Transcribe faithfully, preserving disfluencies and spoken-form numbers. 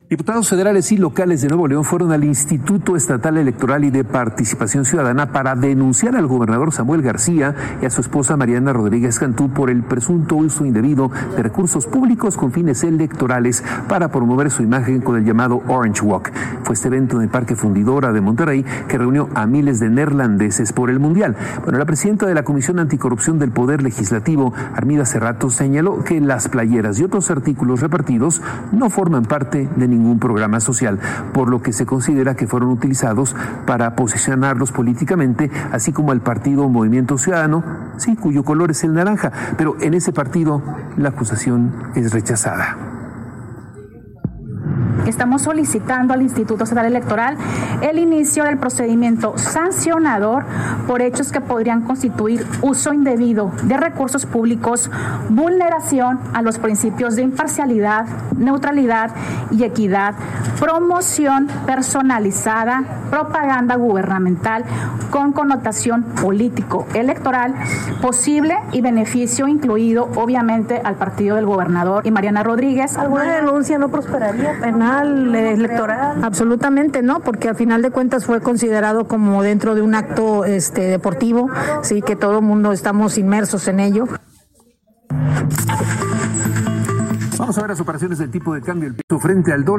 Diputados federales y locales de Nuevo León fueron al Instituto Estatal Electoral y de Participación Ciudadana para denunciar al gobernador Samuel García y a su esposa Mariana Rodríguez Cantú por el presunto uso indebido de recursos públicos con fines electorales para promover su imagen con el llamado Orange Walk. Fue este evento en el Parque Fundidora de Monterrey que reunió a miles de neerlandeses por el Mundial. Bueno, la presidenta de la Comisión Anticorrupción del Poder Legislativo, Armida Cerrato, señaló que las playeras y otros artículos repartidos no forman parte de ningún ningún programa social, por lo que se considera que fueron utilizados para posicionarlos políticamente, así como el partido Movimiento Ciudadano, sí, cuyo color es el naranja, pero en ese partido la acusación es rechazada. Estamos solicitando al Instituto Estatal Electoral el inicio del procedimiento sancionador por hechos que podrían constituir uso indebido de recursos públicos, vulneración a los principios de imparcialidad, neutralidad y equidad, promoción personalizada, propaganda gubernamental con connotación político-electoral, posible y beneficio incluido, obviamente, al partido del gobernador y Mariana Rodríguez. ¿Alguna denuncia no prosperaría penal? Electoral. Absolutamente no, porque al final de cuentas fue considerado como dentro de un acto este deportivo, sí, que todo el mundo estamos inmersos en ello. Vamos a ver las operaciones del tipo de cambio, el peso frente al dólar.